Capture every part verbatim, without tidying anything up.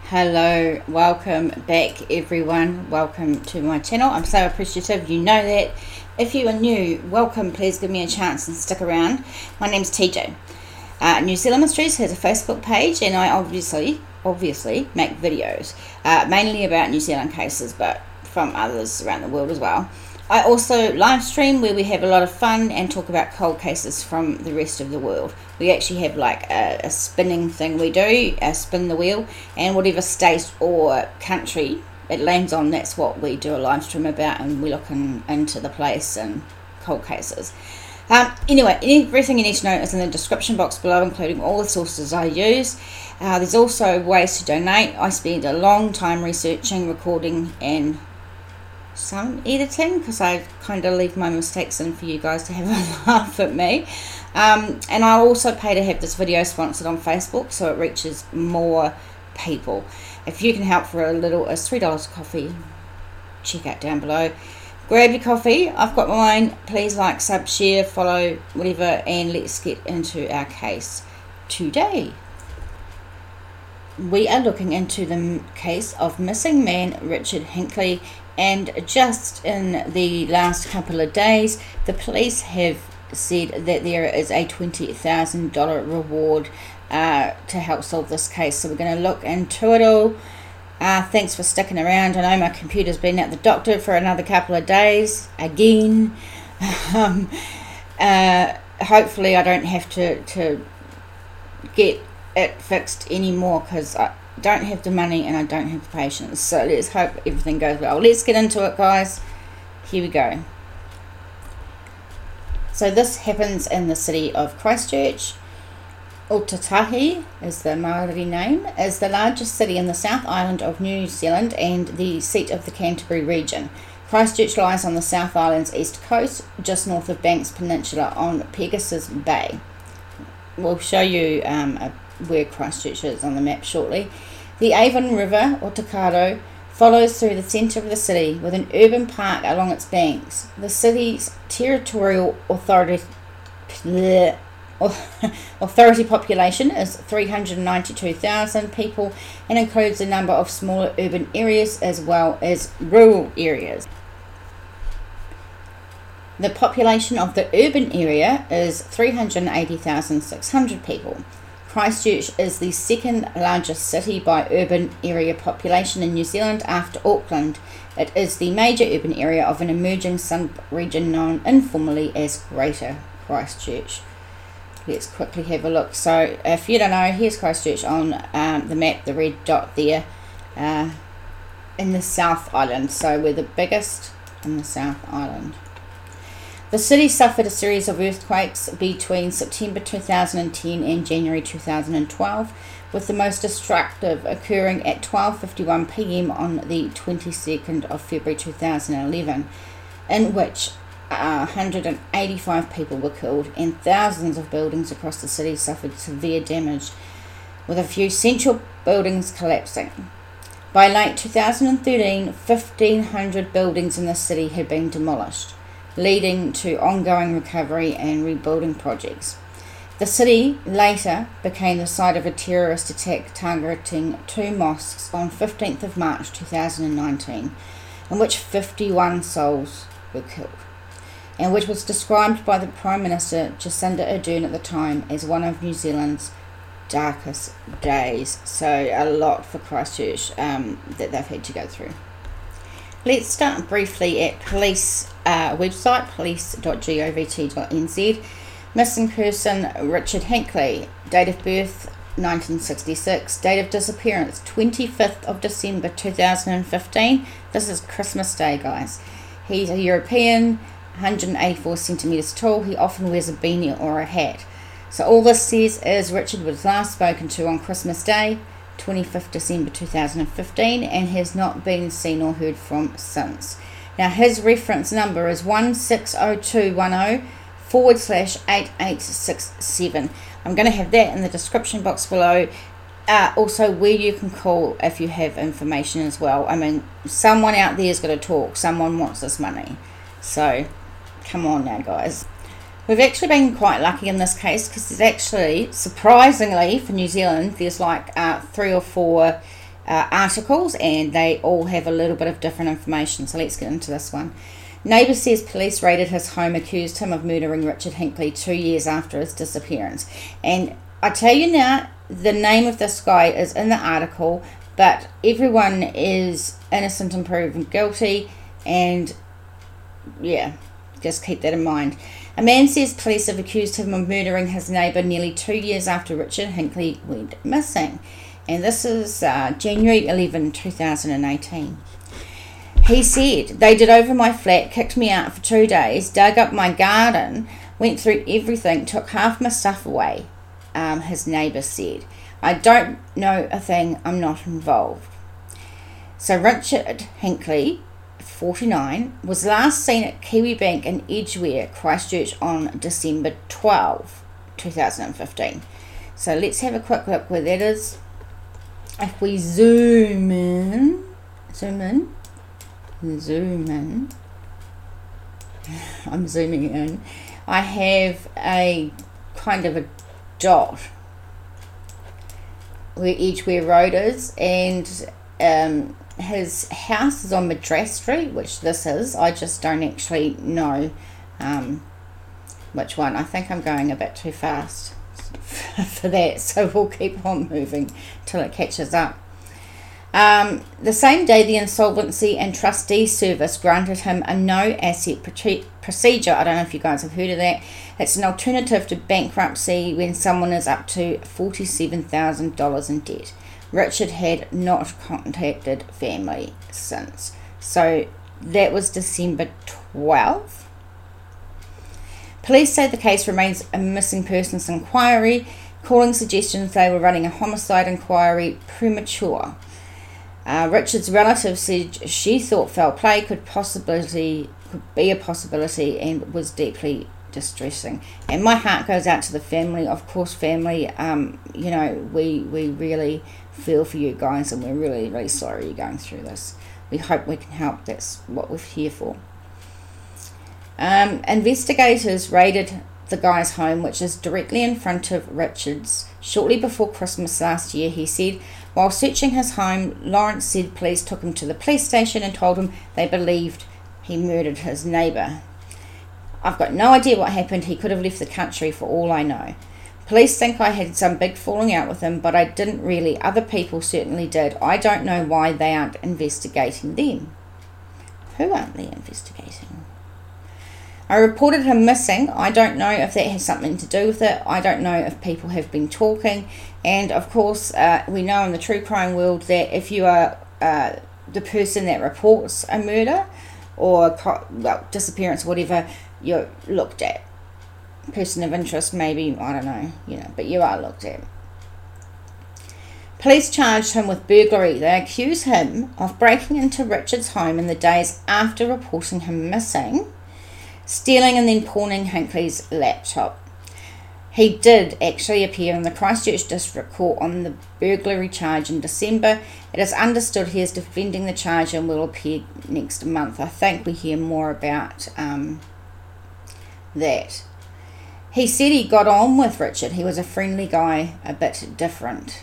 Hello, welcome back everyone, welcome to my channel. I'm so appreciative, you know that. If you are new, welcome, please give me a chance and stick around. My name's T J. Uh, New Zealand Mysteries has a Facebook page and I obviously, obviously make videos, uh, mainly about New Zealand cases, but from others around the world as well. I also live stream where we have a lot of fun and talk about cold cases from the rest of the world. We actually have like a, a spinning thing we do, a spin the wheel, and whatever state or country it lands on, that's what we do a live stream about, and we look in, into the place and cold cases. Um, anyway, everything you need to know is in the description box below, including all the sources I use. Uh, there's also ways to donate. I spend a long time researching, recording, and some editing, because I kind of leave my mistakes in for you guys to have a laugh at me. Um, and I also pay to have this video sponsored on Facebook so it reaches more people. If you can help for a little, it's three dollars a coffee. Check out down below. Grab your coffee. I've got mine. Please like, sub, share, follow, whatever, and let's get into our case today. We are looking into the case of missing man Richard Hinckley, and just in the last couple of days the police have said that there is a twenty thousand dollars reward uh, to help solve this case. So we're going to look into it all. Uh, thanks for sticking around. I know my computer's been at the doctor for another couple of days again. um, uh, hopefully I don't have to, to get it fixed anymore, because I don't have the money and I don't have the patience. So let's hope everything goes well. Let's get into it, guys. Here we go. So this happens in the city of Christchurch. Ōtautahi is the Maori name, is the largest city in the South Island of New Zealand and the seat of the Canterbury region. Christchurch lies on the South Island's east coast, just north of Banks Peninsula on Pegasus Bay. We'll show you um, a where Christchurch is on the map shortly. The Avon River, or Takaro, follows through the centre of the city with an urban park along its banks. The city's territorial authority bleh, authority population is three hundred ninety-two thousand people and includes a number of smaller urban areas as well as rural areas. The population of the urban area is three hundred eighty thousand six hundred people. Christchurch is the second largest city by urban area population in New Zealand after Auckland. It is the major urban area of an emerging sub-region known informally as Greater Christchurch. Let's quickly have a look. So if you don't know, here's Christchurch on um, the map, the red dot there, uh, in the South Island. So we're the biggest in the South Island. The city suffered a series of earthquakes between September two thousand ten and January two thousand twelve, with the most destructive occurring at twelve fifty-one p m on the twenty-second of February two thousand eleven, in which uh, one hundred eighty-five people were killed and thousands of buildings across the city suffered severe damage, with a few central buildings collapsing. By late two thousand thirteen, fifteen hundred buildings in the city had been demolished, leading to ongoing recovery and rebuilding projects. The city later became the site of a terrorist attack targeting two mosques on fifteenth of March two thousand nineteen, in which fifty-one souls were killed, and which was described by the Prime Minister Jacinda Ardern at the time as one of New Zealand's darkest days. So a lot for Christchurch um, that they've had to go through. Let's start briefly at police uh, website, police dot govt dot n z. Missing person Richard Hinckley, date of birth nineteen sixty-six, date of disappearance twenty-fifth of December two thousand fifteen. This is Christmas Day, guys. He's a European, one hundred eighty-four centimetres tall. He often wears a beanie or a hat. So all this says is Richard was last spoken to on Christmas Day, twenty-fifth December two thousand fifteen, and has not been seen or heard from since. Now his reference number is one six zero two one zero forward slash eight eight six seven. I'm going to have that in the description box below. Uh, also where you can call if you have information as well. I mean, someone out there is going to talk. Someone wants this money. So come on now, guys. We've actually been quite lucky in this case because there's actually, surprisingly for New Zealand, there's like uh, three or four uh, articles, and they all have a little bit of different information. So let's get into this one. Neighbour says police raided his home, accused him of murdering Richard Hinckley two years after his disappearance. And I tell you now, the name of this guy is in the article, but everyone is innocent and proven guilty, and yeah, just keep that in mind. A man says police have accused him of murdering his neighbour nearly two years after Richard Hinckley went missing. And this is uh, January eleventh, two thousand eighteen. He said, they did over my flat, kicked me out for two days, dug up my garden, went through everything, took half my stuff away, um, his neighbour said. I don't know a thing, I'm not involved. So Richard Hinckley, forty-nine, was last seen at Kiwi Bank in Edgware, Christchurch on December twelfth, two thousand fifteen. So let's have a quick look where that is. If we zoom in, zoom in, zoom in, I'm zooming in, I have a kind of a dot where Edgware Road is, and um, his house is on Madras Street, which this is. I just don't actually know um, which one. I think I'm going a bit too fast for that, so we'll keep on moving till it catches up. Um, the same day, the Insolvency and Trustee Service granted him a no-asset procedure. I don't know if you guys have heard of that. It's an alternative to bankruptcy when someone is up to forty-seven thousand dollars in debt. Richard had not contacted family since. So that was December twelfth. Police say the case remains a missing persons inquiry, calling suggestions they were running a homicide inquiry premature. Uh, Richard's relative said she thought foul play could possibility could be a possibility and was deeply distressing. And my heart goes out to the family. Of course, family, um, you know, we, we really feel for you guys, and we're really, really sorry you're going through this. We hope we can help. That's what we're here for. Um, investigators raided the guy's home, which is directly in front of Richard's, shortly before Christmas last year. He said, while searching his home, Lawrence said police took him to the police station and told him they believed he murdered his neighbour. I've got no idea what happened. He could have left the country for all I know. Police think I had some big falling out with him, but I didn't really. Other people certainly did. I don't know why they aren't investigating them. Who aren't they investigating? I reported him missing. I don't know if that has something to do with it. I don't know if people have been talking. And of course, uh, we know in the true crime world that if you are uh, the person that reports a murder or well, disappearance, whatever, you're looked at. Person of interest, maybe, I don't know, you know, but you are looked at. Police charged him with burglary. They accuse him of breaking into Richard's home in the days after reporting him missing, stealing and then pawning Hinckley's laptop. He did actually appear in the Christchurch District Court on the burglary charge in December. It is understood he is defending the charge and will appear next month. I think we hear more about um, that. He said he got on with Richard. He was a friendly guy, a bit different.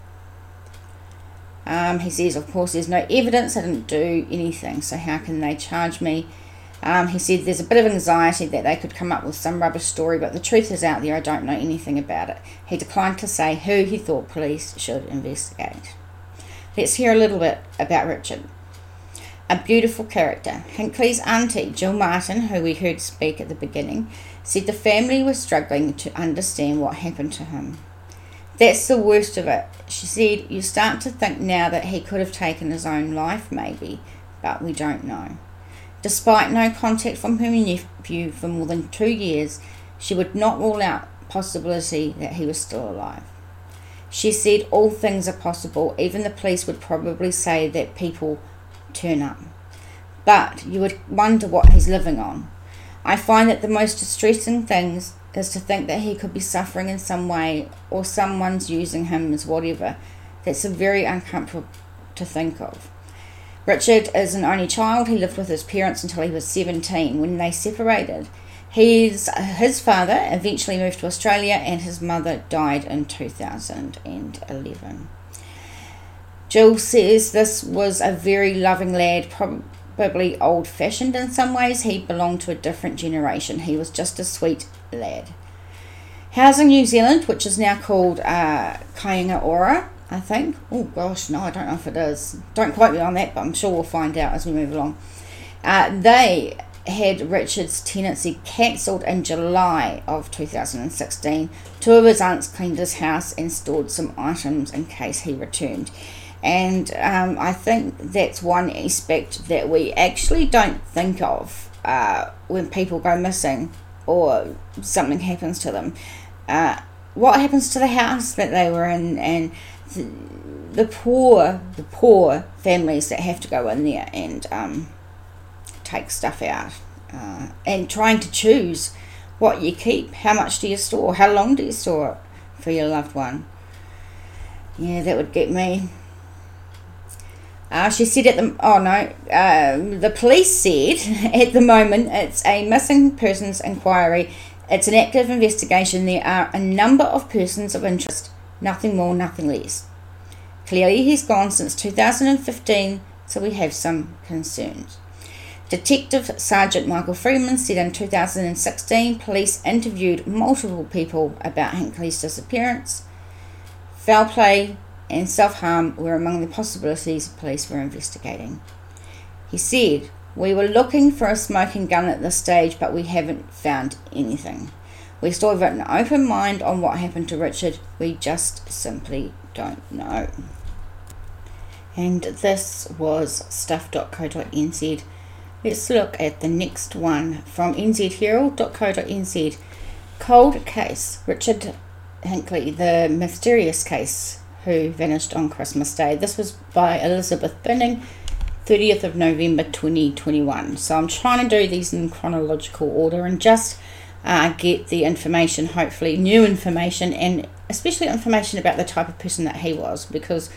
Um, he says, of course, there's no evidence. I didn't do anything, so how can they charge me? Um, he said there's a bit of anxiety that they could come up with some rubbish story, but the truth is out there. I don't know anything about it. He declined to say who he thought police should investigate. Let's hear a little bit about Richard. A beautiful character. Hinckley's auntie, Jill Martin, who we heard speak at the beginning, said the family was struggling to understand what happened to him. That's the worst of it. She said, you start to think now that he could have taken his own life, maybe, but we don't know. Despite no contact from her nephew for more than two years, she would not rule out possibility that he was still alive. She said all things are possible. Even the police would probably say that people turn up. But you would wonder what he's living on. I find that the most distressing things is to think that he could be suffering in some way or someone's using him as whatever. That's a very uncomfortable to think of. Richard is an only child. He lived with his parents until he was seventeen. When they separated, his, his father eventually moved to Australia and his mother died in two thousand eleven. Jill says this was a very loving lad, probably old-fashioned in some ways. He belonged to a different generation. He was just a sweet lad. Housing New Zealand, which is now called uh, Kāinga Ora, I think. Oh gosh, no, I don't know if it is. Don't quote me on that, but I'm sure we'll find out as we move along. Uh, they had Richard's tenancy cancelled in July of two thousand sixteen. Two of his aunts cleaned his house and stored some items in case he returned. And um, I think that's one aspect that we actually don't think of uh, when people go missing or something happens to them. Uh, what happens to the house that they were in, and the, the poor, the poor families that have to go in there and um, take stuff out, uh, and trying to choose what you keep, how much do you store, how long do you store it for your loved one. Yeah, that would get me. Uh, she said at the, oh no, uh, the police said at the moment it's a missing persons inquiry. It's an active investigation. There are a number of persons of interest, nothing more, nothing less. Clearly he's gone since two thousand fifteen, so we have some concerns. Detective Sergeant Michael Freeman said in two thousand sixteen police interviewed multiple people about Hinckley's disappearance. Foul play and self-harm were among the possibilities police were investigating. He said, "We were looking for a smoking gun at this stage, but we haven't found anything. We still have an open mind on what happened to Richard. We just simply don't know." And this was stuff dot co dot n z. Let's look at the next one from n z herald dot co dot n z. Cold case. Richard Hinckley, the mysterious case who vanished on Christmas Day. This was by Elizabeth Binning, thirtieth of November twenty twenty-one. So I'm trying to do these in chronological order and just uh, get the information, hopefully new information, and especially information about the type of person that he was, because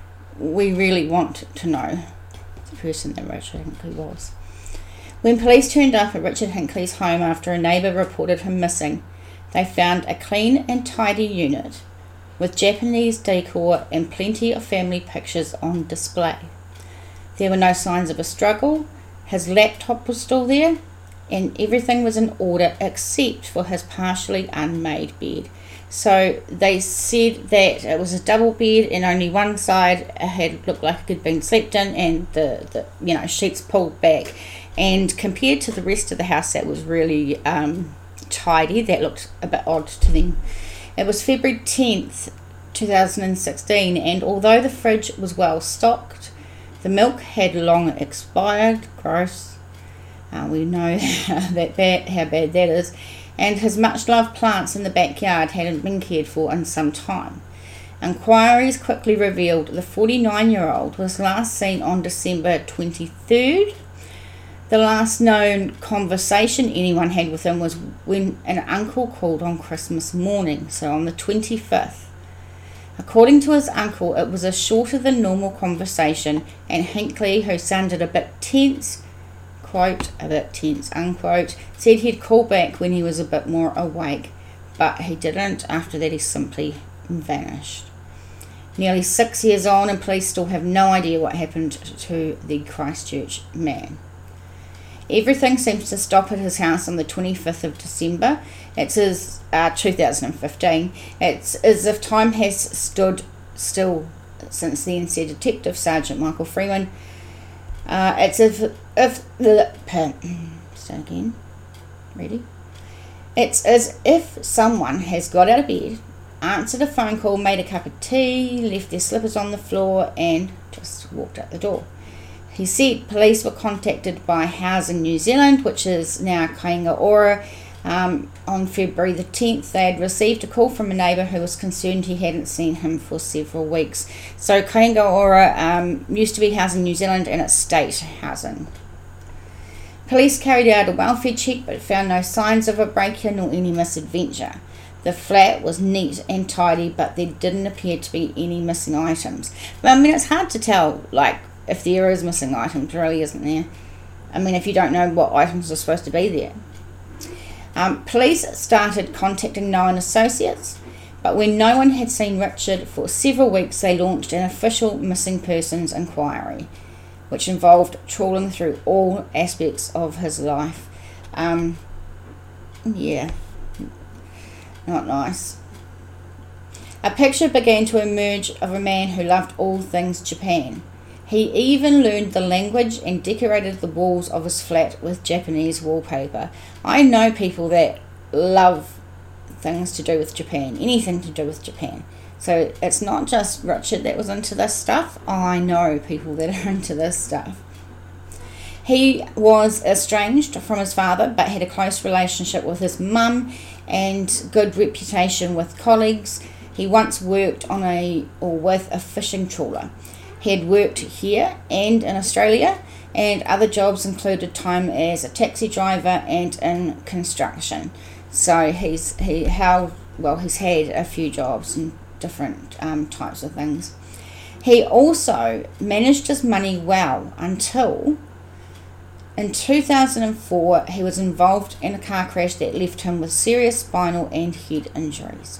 we really want to know the person that Richard Hinckley was. When police turned up at Richard Hinckley's home after a neighbour reported him missing, they found a clean and tidy unit with Japanese decor and plenty of family pictures on display. There were no signs of a struggle. His laptop was still there, and everything was in order except for his partially unmade bed. So they said that it was a double bed, and only one side had looked like it had been slept in, and the, the you know sheets pulled back. And compared to the rest of the house, that was really um, tidy. That looked a bit odd to them. It was February tenth, two thousand sixteen, and although the fridge was well stocked, the milk had long expired. Gross. Uh, we know that bad, how bad that is. And his much-loved plants in the backyard hadn't been cared for in some time. Inquiries quickly revealed the forty-nine-year-old was last seen on December twenty-third. The last known conversation anyone had with him was when an uncle called on Christmas morning, so on the twenty-fifth. According to his uncle, it was a shorter than normal conversation, and Hinckley, who sounded a bit tense, quote, a bit tense, unquote, said he'd call back when he was a bit more awake, but he didn't. After that, he simply vanished. Nearly six years on, and police still have no idea what happened to the Christchurch man. Everything seems to stop at his house on the twenty-fifth of December. It's as uh, two thousand fifteen. It's as if time has stood still since then, said Detective Sergeant Michael Freeman. Uh, it's as if, if the start again. Ready? It's as if someone has got out of bed, answered a phone call, made a cup of tea, left their slippers on the floor, and just walked out the door. He said police were contacted by Housing New Zealand, which is now Kāinga Ora. Um, on February the tenth, they had received a call from a neighbour who was concerned he hadn't seen him for several weeks. So Kāinga Ora um, used to be Housing New Zealand, and it's state housing. Police carried out a welfare check but found no signs of a break-in or any misadventure. The flat was neat and tidy, but there didn't appear to be any missing items. But, I mean, it's hard to tell, like, if there is missing items, really, isn't there? I mean, if you don't know what items are supposed to be there. Um, police started contacting known associates. But when no one had seen Richard for several weeks, they launched an official missing persons inquiry, which involved trawling through all aspects of his life. Um, yeah, not nice. A picture began to emerge of a man who loved all things Japan. He even learned the language and decorated the walls of his flat with Japanese wallpaper. I know people that love things to do with Japan, anything to do with Japan. So it's not just Richard that was into this stuff. I know people that are into this stuff. He was estranged from his father, but had a close relationship with his mum and good reputation with colleagues. He once worked on a or with a fishing trawler. He had worked here and in Australia, and other jobs included time as a taxi driver and in construction. So he's he held well he's had a few jobs and different um, types of things. He also managed his money well until in two thousand four he was involved in a car crash that left him with serious spinal and head injuries.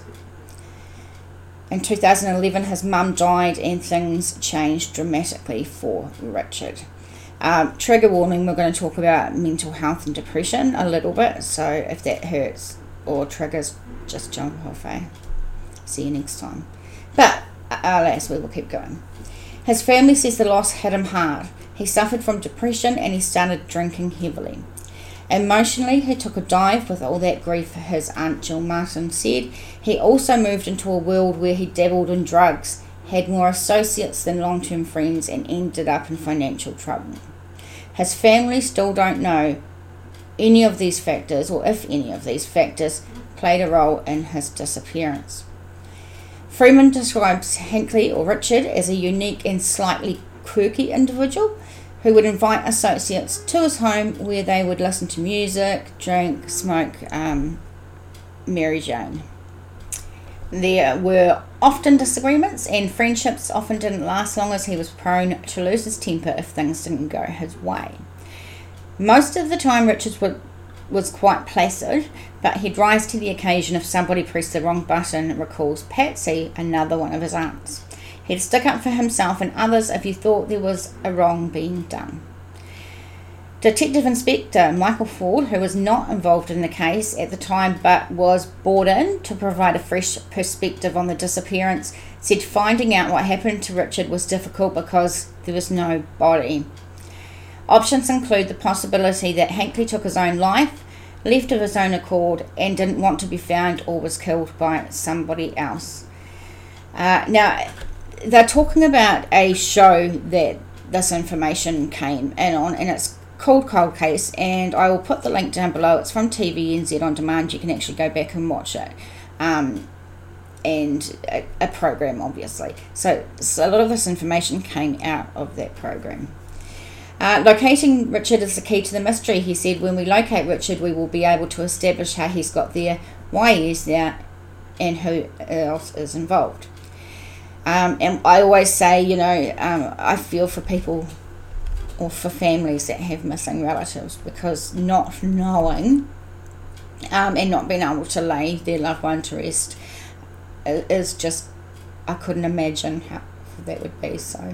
In two thousand eleven his mum died and things changed dramatically for Richard. Um, trigger warning, we're going to talk about mental health and depression a little bit, so if that hurts or triggers, just jump off, eh? See you next time. But, alas, we will keep going. His family says the loss hit him hard. He suffered from depression and he started drinking heavily. Emotionally, he took a dive with all that grief, his Aunt Jill Martin said. He also moved into a world where he dabbled in drugs, had more associates than long-term friends, and ended up in financial trouble. His family still don't know any of these factors, or if any of these factors played a role in his disappearance. Freeman describes Hinckley, or Richard, as a unique and slightly quirky individual who would invite associates to his home where they would listen to music, drink, smoke um, Mary Jane. There were often disagreements, and friendships often didn't last long as he was prone to lose his temper if things didn't go his way. Most of the time Richard would, was quite placid, but he'd rise to the occasion if somebody pressed the wrong button, recalls Patsy, another one of his aunts. He'd stick up for himself and others if he thought there was a wrong being done. Detective Inspector Michael Ford, who was not involved in the case at the time but was brought in to provide a fresh perspective on the disappearance, said finding out what happened to Richard was difficult because there was no body. Options include the possibility that Hinckley took his own life, left of his own accord, and didn't want to be found or was killed by somebody else. Uh, now, they're talking about a show that this information came in on, and it's called Cold Case, and I will put the link down below. It's from T V N Z On Demand. You can actually go back and watch it, um, and a, a program, obviously. So, so a lot of this information came out of that program. Uh, locating Richard is the key to the mystery, he said. When we locate Richard, we will be able to establish how he's got there, why he is there, and who else is involved. Um, and I always say, you know, um, I feel for people or for families that have missing relatives, because not knowing um, and not being able to lay their loved one to rest is just, I couldn't imagine how that would be. So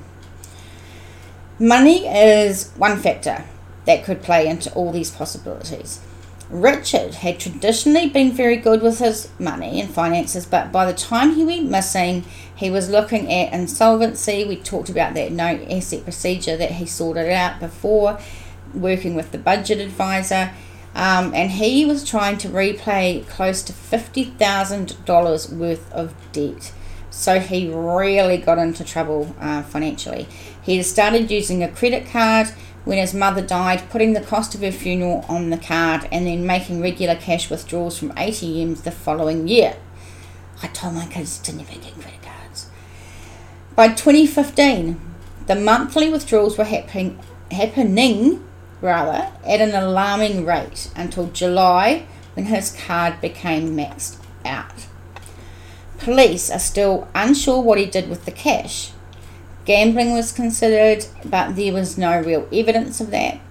money is one factor that could play into all these possibilities. Richard had traditionally been very good with his money and finances, but by the time he went missing, he was looking at insolvency. We talked about that no asset procedure that he sorted out before, working with the budget advisor, um, and he was trying to repay close to fifty thousand dollars worth of debt. So he really got into trouble uh, financially. He had started using a credit card when his mother died, putting the cost of her funeral on the card, and then making regular cash withdrawals from A T Ms the following year. I told my kids to never get credit cards. By twenty fifteen, the monthly withdrawals were happening, happening rather, at an alarming rate until July, when his card became maxed out. Police are still unsure what he did with the cash. Gambling was considered, but there was no real evidence of that.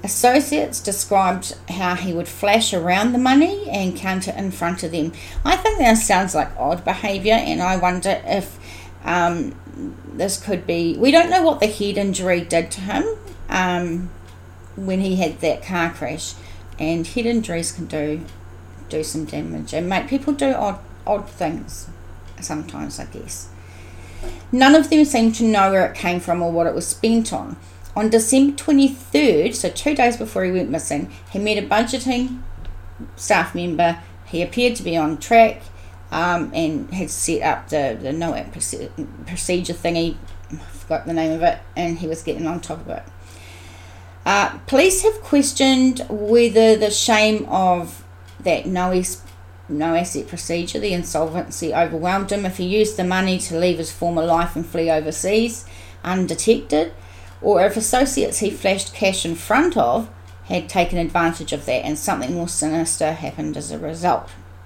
Associates described how he would flash around the money and count it in front of them. I think that sounds like odd behaviour, and I wonder if um, this could be... We don't know what the head injury did to him um, when he had that car crash, and head injuries can do do some damage and make people do odd, odd things sometimes, I guess. None of them seemed to know where it came from or what it was spent on. On December twenty-third, so two days before he went missing, he met a budgeting staff member. He appeared to be on track um, and had set up the, the NOAC procedure thingy. I forgot the name of it, and he was getting on top of it. Uh, police have questioned whether the shame of that no, no asset procedure, the insolvency, overwhelmed him if he used the money to leave his former life and flee overseas undetected, or if associates he flashed cash in front of had taken advantage of that and something more sinister happened as a result.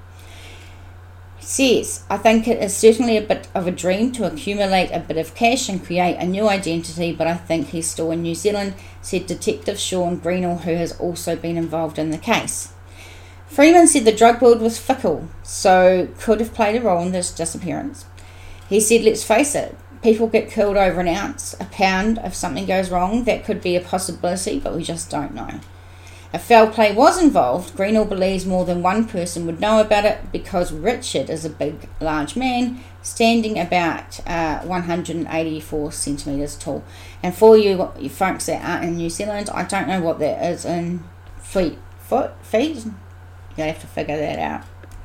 He says, I think it is certainly a bit of a dream to accumulate a bit of cash and create a new identity, but I think he's still in New Zealand, said Detective Sean Greenall, who has also been involved in the case. Freeman said the drug world was fickle, so could have played a role in this disappearance. He said, let's face it, people get killed over an ounce, a pound. If something goes wrong, that could be a possibility, but we just don't know. If foul play was involved, Greenall believes more than one person would know about it because Richard is a big, large man, standing about uh, one hundred eighty-four centimetres tall. And for you, you folks that aren't in New Zealand, I don't know what that is in feet. Foot? Feet? You'll have to figure that out.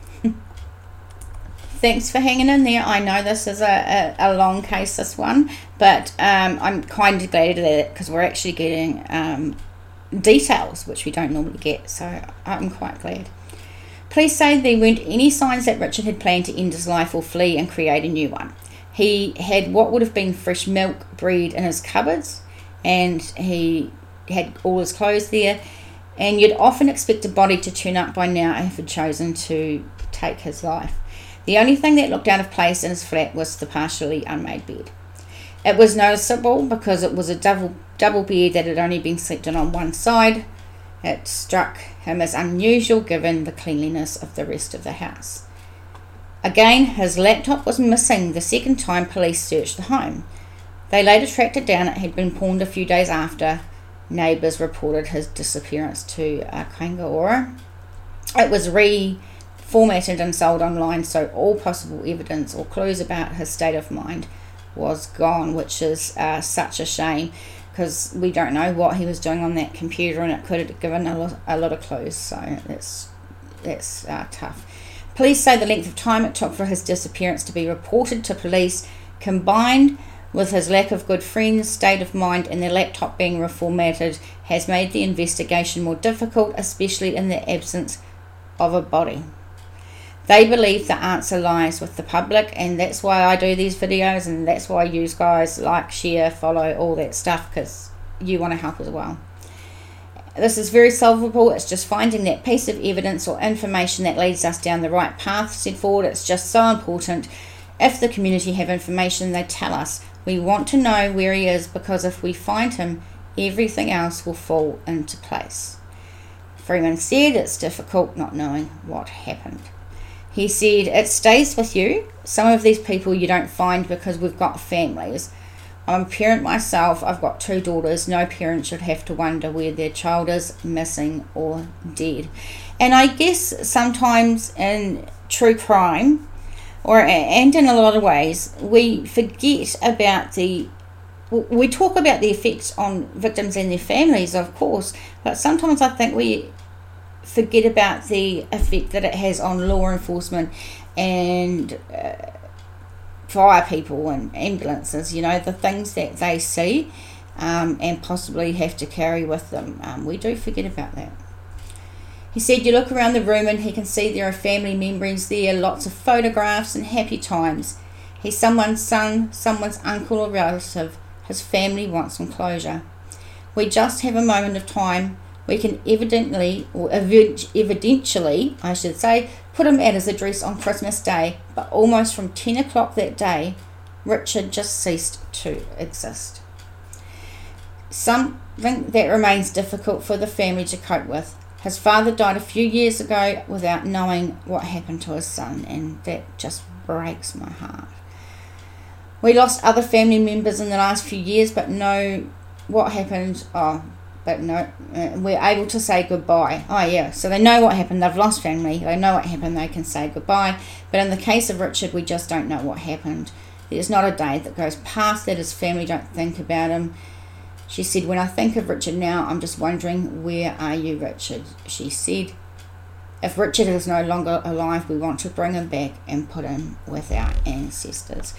Thanks for hanging in there. I know this is a, a, a long case, this one, but um, I'm kind of glad of that because we're actually getting um, details, which we don't normally get, so I'm quite glad. Police say there weren't any signs that Richard had planned to end his life or flee and create a new one. He had what would have been fresh milk, bread in his cupboards, and he had all his clothes there, and you'd often expect a body to turn up by now if he had chosen to take his life. The only thing that looked out of place in his flat was the partially unmade bed. It was noticeable because it was a double double bed that had only been slept in on one side. It struck him as unusual given the cleanliness of the rest of the house. Again, his laptop was missing the second time police searched the home. They later tracked it down. It had been pawned a few days after. Neighbours reported his disappearance to uh, Kaingaora. It was re- formatted and sold online, so all possible evidence or clues about his state of mind was gone, which is uh, such a shame because we don't know what he was doing on that computer, and it could have given a lot, a lot of clues, so that's that's uh, tough. Police say the length of time it took for his disappearance to be reported to police, combined with his lack of good friends, state of mind, and the laptop being reformatted, has made the investigation more difficult, especially in the absence of a body. They believe the answer lies with the public, and that's why I do these videos, and that's why you guys like, share, follow, all that stuff, because you want to help as well. This is very solvable. It's just finding that piece of evidence or information that leads us down the right path, said Ford. It's just so important. If the community have information, they tell us. We want to know where he is, because if we find him, everything else will fall into place. Freeman said it's difficult not knowing what happened. He said, it stays with you. Some of these people you don't find because we've got families. I'm a parent myself. I've got two daughters. No parent should have to wonder where their child is, missing or dead. And I guess sometimes in true crime, or and in a lot of ways, we forget about the... We talk about the effects on victims and their families, of course, but sometimes I think we forget about the effect that it has on law enforcement and uh, fire people and ambulances, you know, the things that they see um, and possibly have to carry with them. Um, we do forget about that. He said you look around the room and he can see there are family members there, lots of photographs and happy times. He's someone's son, someone's uncle or relative. His family wants some closure. We just have a moment of time. We can evidently, or evidentially, I should say, put him at his address on Christmas Day, but almost from ten o'clock that day, Richard just ceased to exist. something that remains difficult for the family to cope with. His father died a few years ago without knowing what happened to his son, and that just breaks my heart. We lost other family members in the last few years, but know what happened. Oh, but no, uh, we're able to say goodbye. Oh yeah, so they know what happened. They've lost family. They know what happened. They can say goodbye. But in the case of Richard, we just don't know what happened. There's not a day that goes past that his family don't think about him. She said, when I think of Richard now, I'm just wondering, where are you, Richard? She said, if Richard is no longer alive, we want to bring him back and put him with our ancestors.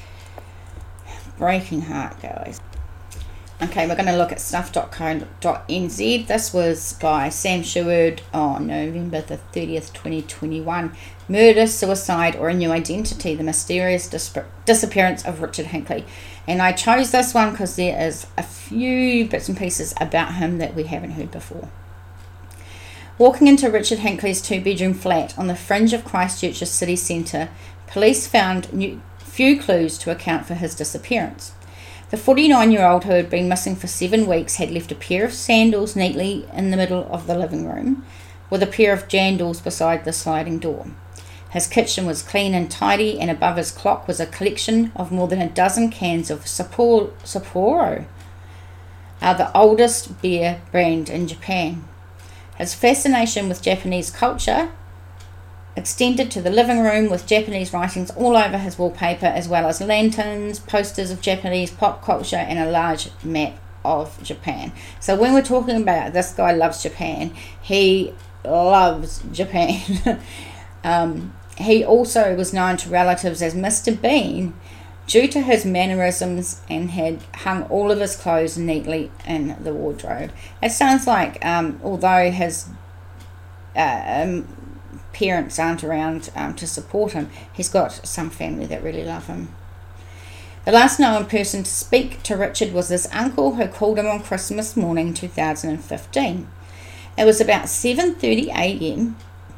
Breaking heart, guys. Okay, we're going to look at stuff dot co dot n z. This was by Sam Sherwood on November the thirtieth, twenty twenty-one. Murder, suicide, or a new identity, the mysterious dis disappearance of Richard Hinckley. And I chose this one because there is a few bits and pieces about him that we haven't heard before. Walking into Richard Hinckley's two-bedroom flat on the fringe of Christchurch's city centre, police found new, few clues to account for his disappearance. The forty-nine-year-old, who had been missing for seven weeks, had left a pair of sandals neatly in the middle of the living room, with a pair of jandals beside the sliding door. His kitchen was clean and tidy, and above his clock was a collection of more than a dozen cans of Sapporo, Sapporo uh, the oldest beer brand in Japan. His fascination with Japanese culture extended to the living room, with Japanese writings all over his wallpaper, as well as lanterns, posters of Japanese pop culture, and a large map of Japan. So when we're talking about this guy loves Japan, he loves Japan. um, he also was known to relatives as Mister Bean due to his mannerisms, and had hung all of his clothes neatly in the wardrobe. It sounds like, um, although his uh, um, parents aren't around um, to support him, he's got some family that really love him. The last known person to speak to Richard was his uncle, who called him on Christmas morning two thousand fifteen. It was about seven thirty a m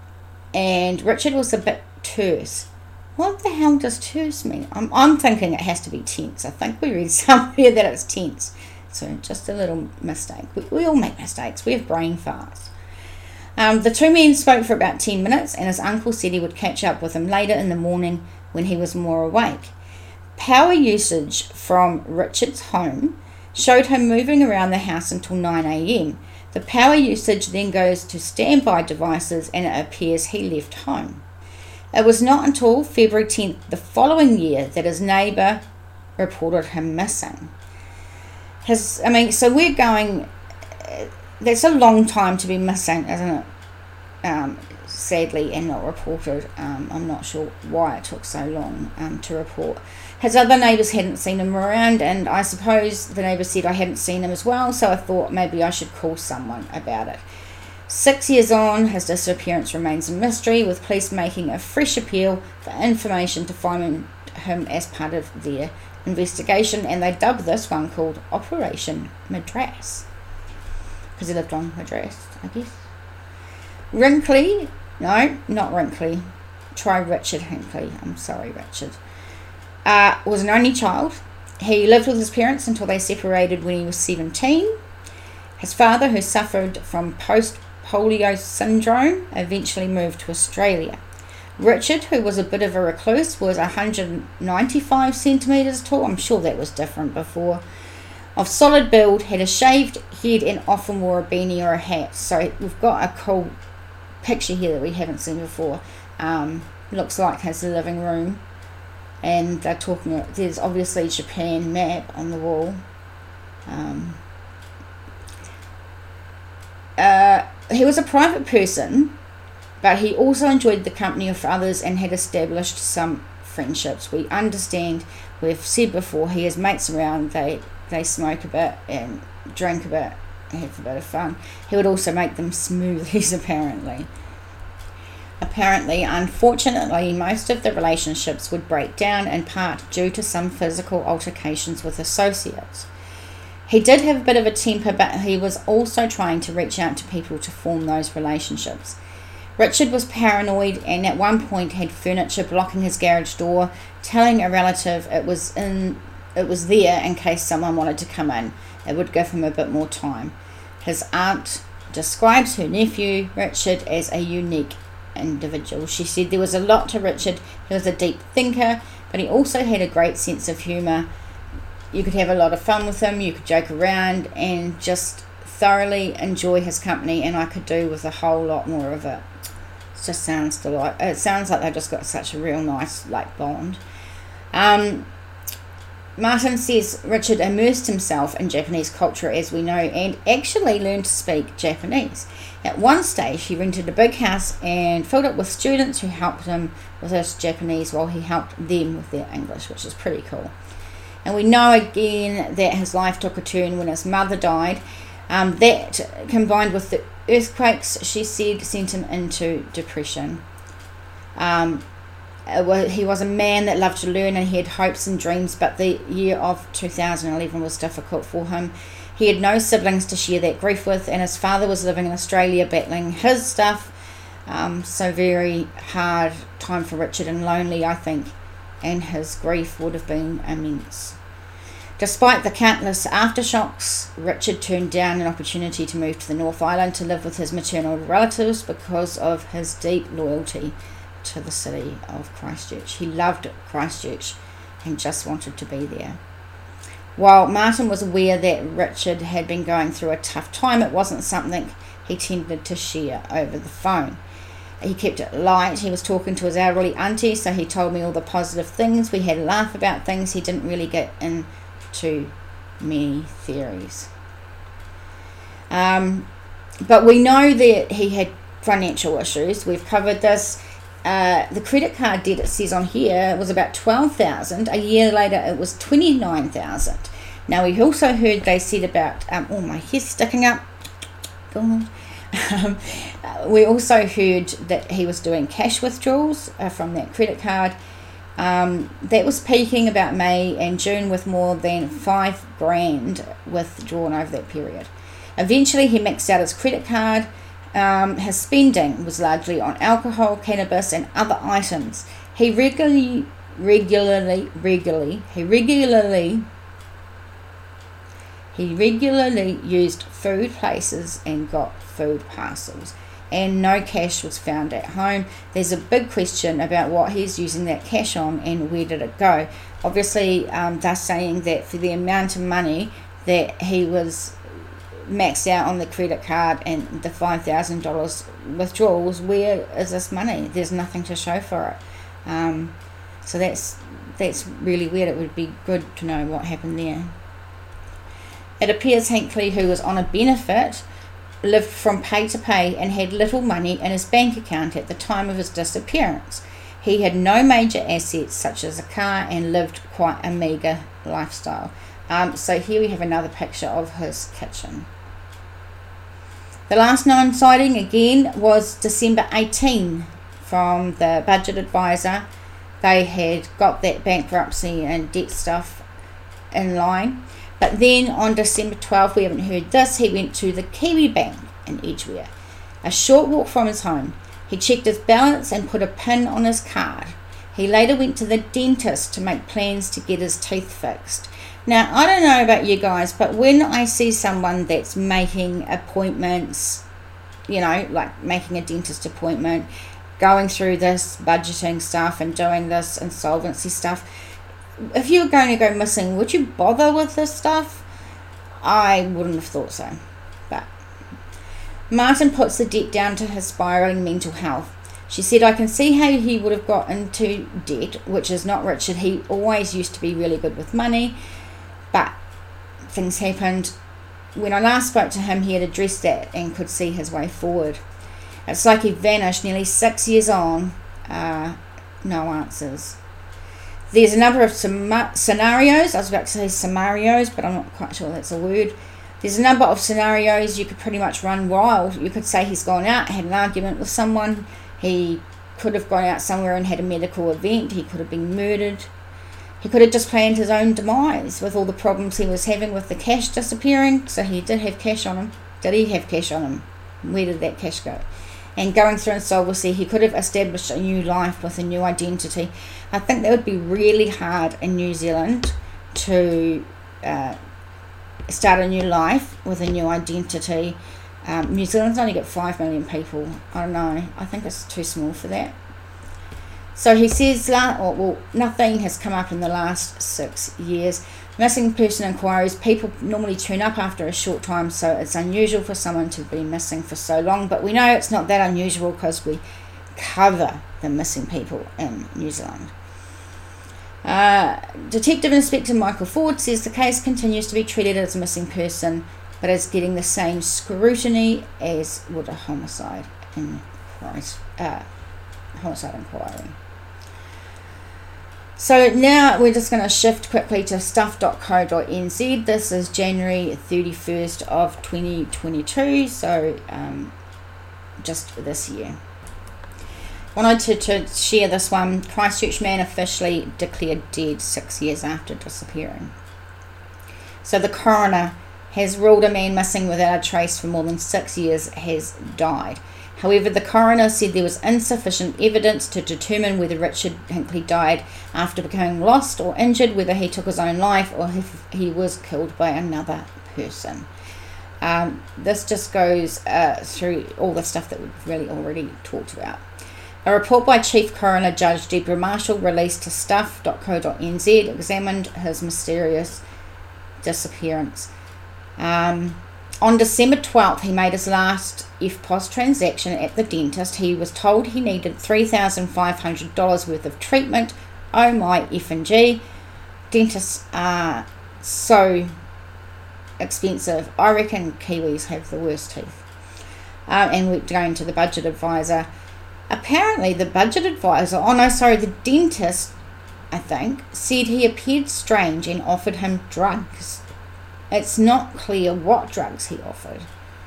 and Richard was a bit terse. What the hell does terse mean? I'm, I'm thinking it has to be tense. I think we read somewhere that it's tense. So just a little mistake. We, we all make mistakes. We have brain farts. Um, the two men spoke for about ten minutes, and his uncle said he would catch up with him later in the morning when he was more awake. Power usage from Richard's home showed him moving around the house until nine a m The power usage then goes to standby devices, and it appears he left home. It was not until February tenth the following year that his neighbour reported him missing. His, I mean, so we're going, that's a long time to be missing, isn't it? Um, sadly, and not reported. Um, I'm not sure why it took so long um, to report. His other neighbours hadn't seen him around, and I suppose the neighbour said I hadn't seen him as well, so I thought maybe I should call someone about it. Six years on, his disappearance remains a mystery, with police making a fresh appeal for information to find him as part of their investigation, and they dubbed this one called Operation Madras, because he lived on Madras, I guess. Hinckley, no, not Hinckley, try Richard Hinckley, I'm sorry Richard, uh, was an only child. He lived with his parents until they separated when he was seventeen. His father, who suffered from post-polio syndrome, eventually moved to Australia. Richard, who was a bit of a recluse, was one hundred ninety-five centimetres tall. I'm sure that was different before. Of solid build, had a shaved head, and often wore a beanie or a hat. So we've got a cool picture here that we haven't seen before. Um, looks like his living room. And they're talking, there's obviously Japan map on the wall. Um, uh, he was a private person, but he also enjoyed the company of others and had established some friendships. We understand, we've said before, he has mates around, they, they smoke a bit and drink a bit, have a bit of fun. He would also make them smoothies, apparently. Apparently, unfortunately, most of the relationships would break down, in part due to some physical altercations with associates. He did have a bit of a temper, but he was also trying to reach out to people to form those relationships. Richard was paranoid, and at one point had furniture blocking his garage door, telling a relative it was in it was there in case someone wanted to come in. It would give him a bit more time. His aunt describes her nephew, Richard, as a unique individual. She said there was a lot to Richard. He was a deep thinker, but he also had a great sense of humour. You could have a lot of fun with him, you could joke around and just thoroughly enjoy his company, and I could do with a whole lot more of it. It just sounds delight. It sounds like they've just got such a real nice like bond. Um, Martin says Richard immersed himself in Japanese culture, as we know, and actually learned to speak Japanese. At one stage, he rented a big house and filled it with students who helped him with his Japanese while he helped them with their English, which is pretty cool. And we know again that his life took a turn when his mother died. Um, that, combined with the earthquakes, she said, sent him into depression. Um, it was, he was a man that loved to learn, and he had hopes and dreams, but the year of two thousand eleven was difficult for him. He had no siblings to share that grief with, and his father was living in Australia battling his stuff. Um, so very hard time for Richard, and lonely, I think, and his grief would have been immense. Despite the countless aftershocks, Richard turned down an opportunity to move to the North Island to live with his maternal relatives because of his deep loyalty to the city of Christchurch. He loved Christchurch and just wanted to be there. While Martin was aware that Richard had been going through a tough time, it wasn't something he tended to share over the phone. He kept it light. He was talking to his elderly auntie, so he told me all the positive things. We had a laugh about things. He didn't really get into many theories. Um, but we know that he had financial issues. We've covered this. Uh, the credit card debt, it says on here, was about twelve thousand dollars. A year later, it was twenty-nine thousand dollars. Now, we also heard they said about, um, oh, my hair's sticking up. God. Um, we also heard that he was doing cash withdrawals uh, from that credit card. Um, that was peaking about May and June with more than five grand withdrawn over that period. Eventually, he maxed out his credit card. Um, his spending was largely on alcohol, cannabis, and other items. He regularly, regularly, regularly, he regularly, he regularly used food places and got food parcels, and no cash was found at home. There's a big question about what he's using that cash on and where did it go. Obviously, um, they're saying that for the amount of money that he was maxed out on the credit card and the five thousand dollars withdrawals, where is this money? There's nothing to show for it. Um, so that's that's really weird. It would be good to know what happened there. It appears Hinckley, who was on a benefit, lived from pay to pay and had little money in his bank account at the time of his disappearance. He had no major assets such as a car and lived quite a meagre lifestyle. Um, so here we have another picture of his kitchen. The last known sighting again was December eighteenth from the budget advisor. They had got that bankruptcy and debt stuff in line. But then on December twelfth, we haven't heard this, he went to the Kiwi Bank in Edgware, a short walk from his home. He checked his balance and put a pin on his card. He later went to the dentist to make plans to get his teeth fixed. Now, I don't know about you guys, but when I see someone that's making appointments, you know, like making a dentist appointment, going through this budgeting stuff and doing this insolvency stuff, if you were going to go missing, would you bother with this stuff? I wouldn't have thought so. But Martin puts the debt down to his spiralling mental health. She said, I can see how he would have got into debt, which is not Richard. He always used to be really good with money, but things happened. When I last spoke to him, he had addressed that and could see his way forward. It's like he vanished nearly six years on. Uh, no answers. There's a number of scenarios. I was about to say scenarios, but I'm not quite sure that's a word. There's a number of scenarios you could pretty much run wild. You could say he's gone out, had an argument with someone. He could have gone out somewhere and had a medical event. He could have been murdered. He could have just planned his own demise with all the problems he was having with the cash disappearing. So he did have cash on him. Did he have cash on him? Where did that cash go? And going through insolvency, he could have established a new life with a new identity. I think that would be really hard in New Zealand to uh, start a new life with a new identity. Um, New Zealand's only got five million people. I don't know. I think it's too small for that. So he says, well, nothing has come up in the last six years. Missing person inquiries, people normally turn up after a short time, so it's unusual for someone to be missing for so long. But we know it's not that unusual because we cover the missing people in New Zealand. Uh, Detective Inspector Michael Ford says the case continues to be treated as a missing person, but is getting the same scrutiny as would a homicide in uh, homicide inquiry. So now we're just going to shift quickly to stuff dot co dot n z. This is January thirty-first of twenty twenty-two, so um, just this year. Wanted to, to share this one. Christchurch man officially declared dead six years after disappearing. So the coroner has ruled a man missing without a trace for more than six years has died. However, the coroner said there was insufficient evidence to determine whether Richard Hinckley died after becoming lost or injured, whether he took his own life or if he was killed by another person. Um, this just goes uh, through all the stuff that we've really already talked about. A report by Chief Coroner Judge Deborah Marshall, released to stuff dot co dot n z, examined his mysterious disappearance. Um, on December twelfth, he made his last F P O S transaction at the dentist. He was told he needed three thousand five hundred dollars worth of treatment. Oh my F and G. Dentists are so expensive. I reckon Kiwis have the worst teeth. Um, and we're going to the budget advisor. Apparently the budget advisor, oh no, sorry, the dentist, I think, said he appeared strange and offered him drugs. It's not clear what drugs he offered.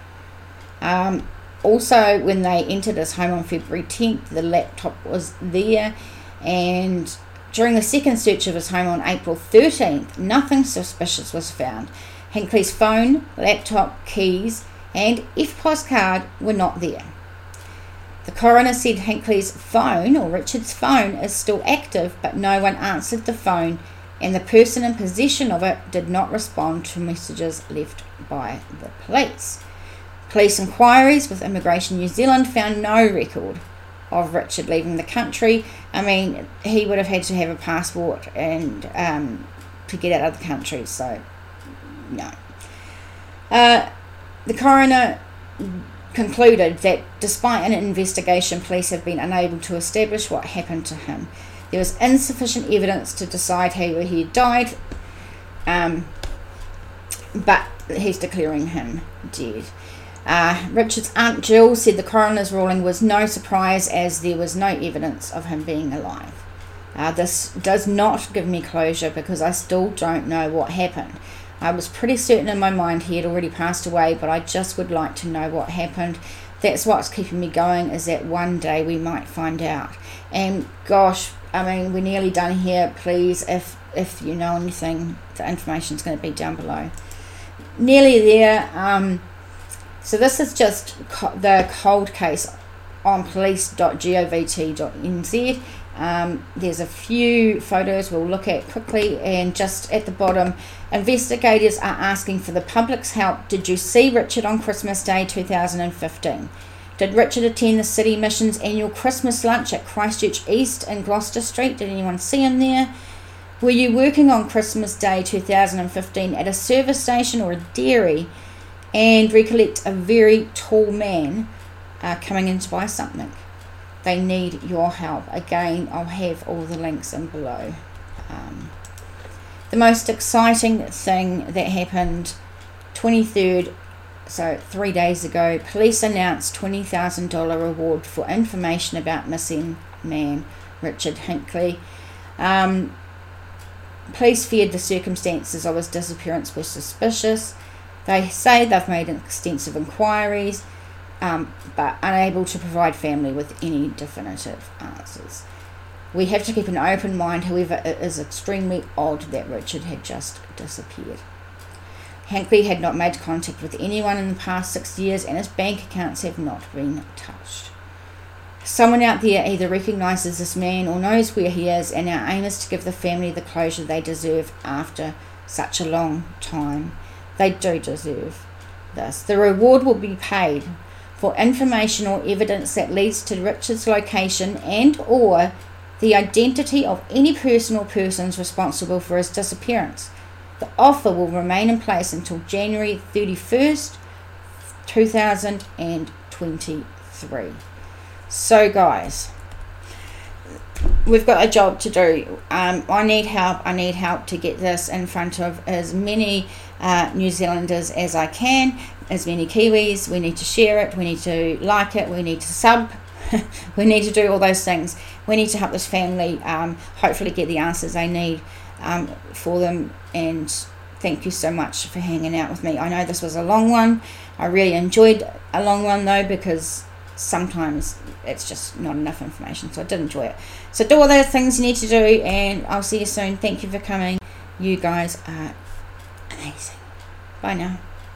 Um, also, when they entered his home on February tenth, the laptop was there, and during the second search of his home on April thirteenth, nothing suspicious was found. Hinckley's phone, laptop, keys, and F P O S card were not there. The coroner said Hinckley's phone, or Richard's phone, is still active, but no one answered the phone, and the person in possession of it did not respond to messages left by the police. Police inquiries with Immigration New Zealand found no record of Richard leaving the country. I mean, he would have had to have a passport and um, to get out of the country, so no. Uh, the coroner concluded that despite an investigation, police have been unable to establish what happened to him. There was insufficient evidence to decide how he died, um, but he's declaring him dead. Uh, Richard's aunt Jill said the coroner's ruling was no surprise as there was no evidence of him being alive. Uh, this does not give me closure because I still don't know what happened. I was pretty certain in my mind he had already passed away, but I just would like to know what happened. That's what's keeping me going, is that one day we might find out. And gosh, I mean, we're nearly done here. Please, if if you know anything, the information's going to be down below. Nearly there. Um, so this is just co- the cold case on police dot govt dot n z. Um, there's a few photos we'll look at quickly, and just at the bottom, investigators are asking for the public's help. Did you see Richard on Christmas Day two thousand fifteen? Did Richard attend the City Mission's annual Christmas lunch at Christchurch East in Gloucester Street? Did anyone see him there? Were you working on Christmas Day two thousand fifteen at a service station or a dairy and recollect a very tall man uh, coming in to buy something? They need your help. Again, I'll have all the links in below. Um, the most exciting thing that happened twenty-third, so three days ago, police announced twenty thousand dollars reward for information about missing man Richard Hinckley. Um, police feared the circumstances of his disappearance were suspicious. They say they've made extensive inquiries, Um, but unable to provide family with any definitive answers. We have to keep an open mind, however, it is extremely odd that Richard had just disappeared. Hinckley had not made contact with anyone in the past six years and his bank accounts have not been touched. Someone out there either recognises this man or knows where he is, and our aim is to give the family the closure they deserve after such a long time. They do deserve this. The reward will be paid for information or evidence that leads to Richard's location and or the identity of any person or persons responsible for his disappearance. The offer will remain in place until January thirty-first, two thousand twenty-three. So guys, we've got a job to do. Um, I need help. I need help to get this in front of as many uh, New Zealanders as I can, as many Kiwis. We need to share it. We need to like it. We need to sub. We need to do all those things. We need to help this family um, hopefully get the answers they need um, for them. And thank you so much for hanging out with me. I know this was a long one. I really enjoyed a long one though, because sometimes it's just not enough information, so I did enjoy it. So do all those things you need to do, and I'll see you soon. Thank you for coming. You guys are amazing. Bye now.